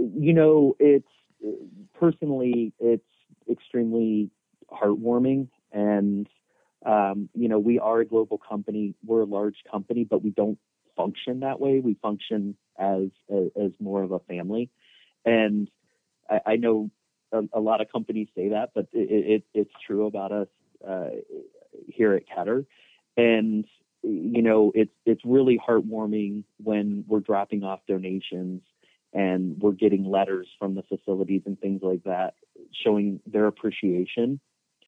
It's personally, it's extremely heartwarming. And, we are a global company. We're a large company, but we don't function that way. We function as more of a family. And I know a lot of companies say that, but it's true about us here at Ketter. And, it's really heartwarming when we're dropping off donations and we're getting letters from the facilities and things like that, showing their appreciation